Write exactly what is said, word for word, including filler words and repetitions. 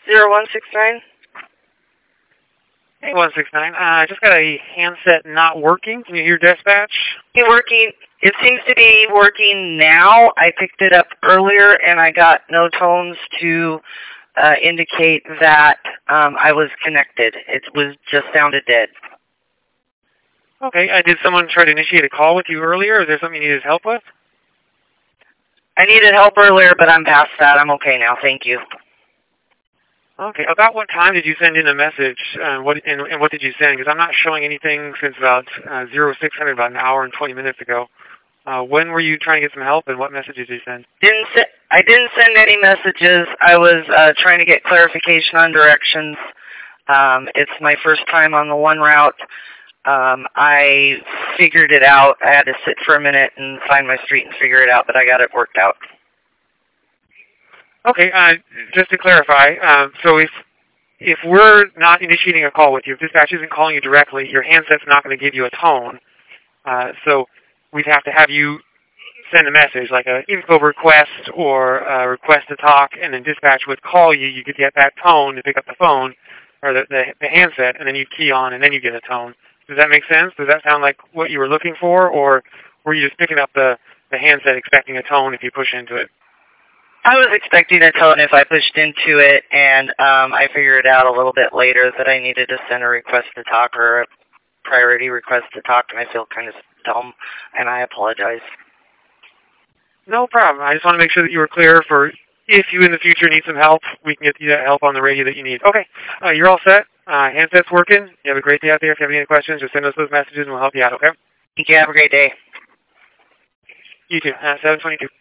zero one six nine. Hey, one six nine. Uh, I just got a handset not working. Can you hear dispatch? It's working. It seems to be working now. I picked it up earlier, and I got no tones to uh, indicate that um, I was connected. It was just sounded dead. Okay. Uh, did someone try to initiate a call with you earlier? Is there something you needed help with? I needed help earlier, but I'm past that. I'm okay now. Thank you. Okay. About what time did you send in a message? Uh, what and, and what did you send? Because I'm not showing anything since about uh, zero six hundred, about an hour and twenty minutes ago. Uh, when were you trying to get some help, and what messages did you send? Didn't se- I didn't send any messages. I was uh, trying to get clarification on directions. Um, it's my first time on the one route. Um, I figured it out. I had to sit for a minute and find my street and figure it out, but I got it worked out. Okay, uh, just to clarify, um, so if if we're not initiating a call with you, if dispatch isn't calling you directly, your handset's not going to give you a tone. Uh, so we'd have to have you send a message, like an info request or a request to talk, and then dispatch would call you. You could get that tone to pick up the phone or the, the, the handset, and then you key on, and then you get a tone. Does that make sense? Does that sound like what you were looking for, or were you just picking up the, the handset expecting a tone if you push into it? I was expecting a tone if I pushed into it, and um, I figured out a little bit later that I needed to send a request to talk or a priority request to talk, and I feel kind of dumb, and I apologize. No problem. I just want to make sure that you were clear for if you in the future need some help, we can get you that help on the radio that you need. Okay, uh, you're all set. Uh, handset's working. You have a great day out there. If you have any questions, just send us those messages and we'll help you out, okay? Thank you. Have a great day. You too. Uh, seven twenty-two.